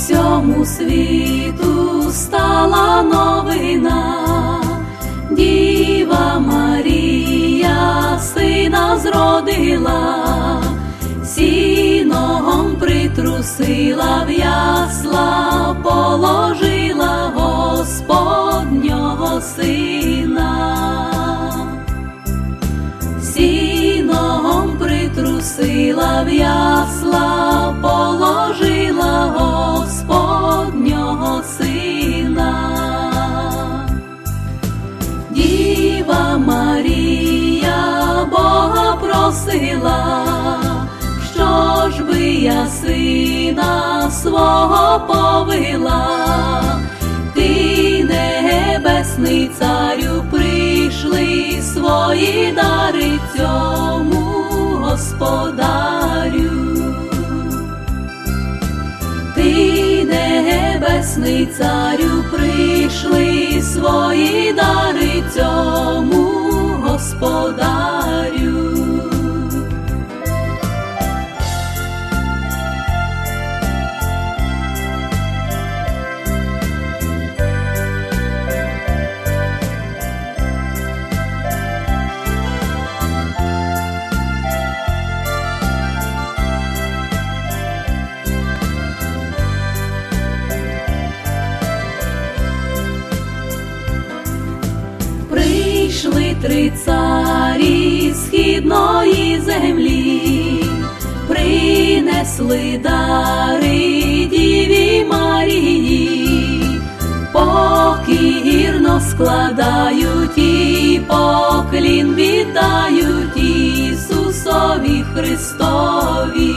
всьому світу стала новина, Діва Марія сина зродила, сіном притрусила, в ясла положила Господнього сина. Сіном притрусила, в ясла положила Господнього сина. Діва Марія Бога просила, що ж би я сина свого повила. Ти, небесний царю, прийшли свої дари цьому господарю. Ти, небесний царю, прийшли свої дари цьому господарю. Прийшли три царі східної землі, принесли дари Діві Марії, покірно складають і поклін віддають Ісусові Христові.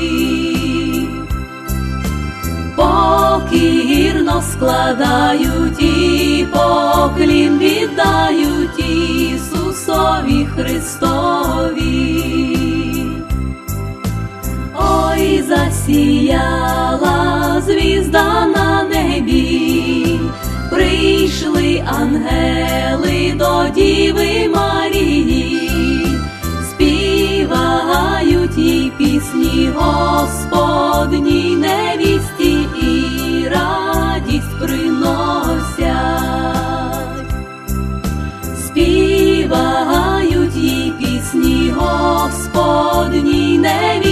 Покірно складають і поклін віддають Ісусові Христові. Ой, засіяла звізда на небі, прийшли ангели до Діви Марії, співають їй пісні Господній невісті і радість приносять. Співають їй пісні Господній невісті